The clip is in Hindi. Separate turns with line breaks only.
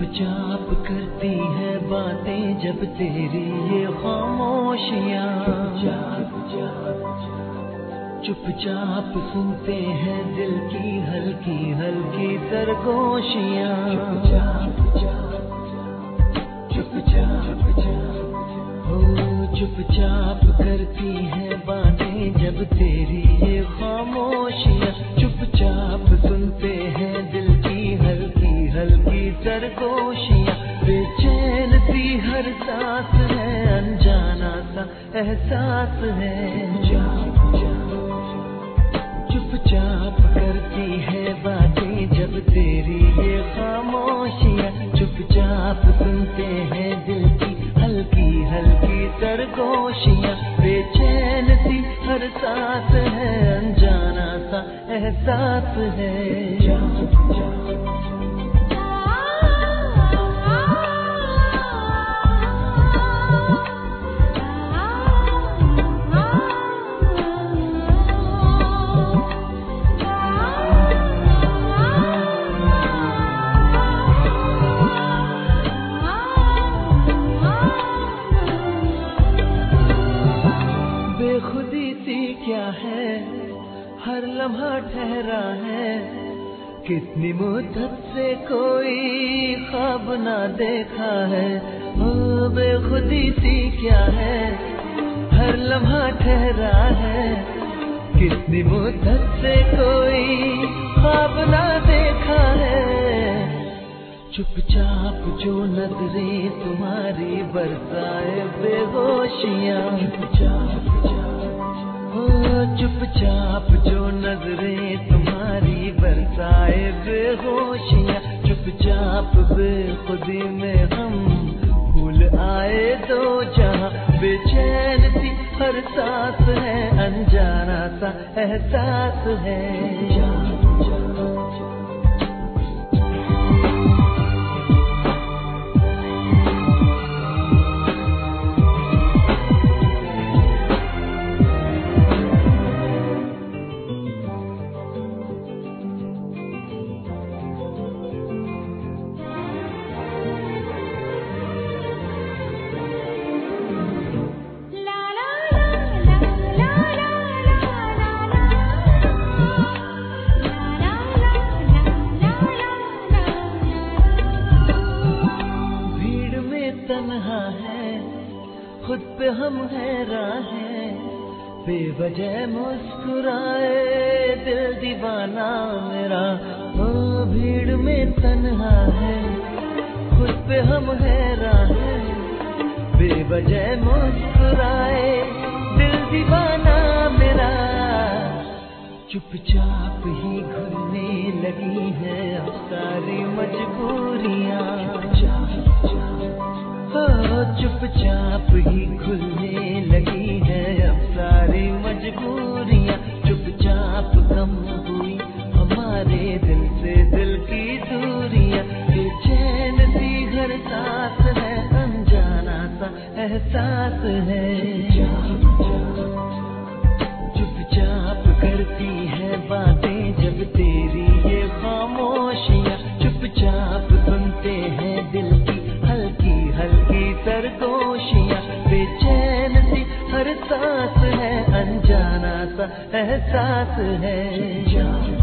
चुपचाप करती है बातें जब तेरी ये खामोशियाँ, चुपचाप सुनते हैं दिल की हल्की हल्की सरगोशियाँ। चुपचाप करती है बातें जब तेरी ये खामोशियाँ, चुपचाप सुनते हैं दिल की हल्की हल्की सरगोशियाँ। बेचैन सी हर सांस है, अनजाना सा एहसास है। चुपचाप करती है बातें जब तेरी ये खामोशियाँ, चुपचाप सुनते हैं दिल की हल्की हल्की सरगोशियाँ। बेचैन सी हर सांस है, अनजाना सा एहसास है। बेखुदी सी क्या है, हर लम्हा ठहरा है, कितनी मुद्दत से कोई ख्वाब ना देखा है। ओ बेखुदी सी क्या है, हर लम्हा ठहरा है, कितनी मुद्दत से कोई ख्वाब ना देखा है। चुपचाप जो नजरें तुम्हारी बरसाए बेहोशियाँ, चुपचाप जो नजरें तुम्हारी बरसाए बेहोशियाँ। चुपचाप बेखुदी में हम भूल आए दो जहाँ, बेचैन सी हर सांस है, अनजाना सा एहसास है। तन्हा है, खुद पे हम हैरान हैं, बेवजह मुस्कुराए दिल दीवाना मेरा। ओ भीड़ में तन्हा है, खुद पे हम हैरान हैं, बेवजह मुस्कुराए दिल दीवाना मेरा। चुपचाप ही घुलने लगी है अब सारी मजबूरियाँ, चुपचाप ही खुलने लगी है अब सारी मजबूरियाँ। चुपचाप कम हुई हमारे दिल से दिल की दूरियाँ। बेचैन सी हर सांस है, अनजाना सा एहसास है। चुपचाप करती है बातें जब तेरी ये खामोशियाँ, चुपचाप सुनते हैं दिल की हल्की हल्की सरगोशियाँ। बेचैन सी हर सांस है, अनजाना सा एहसास है।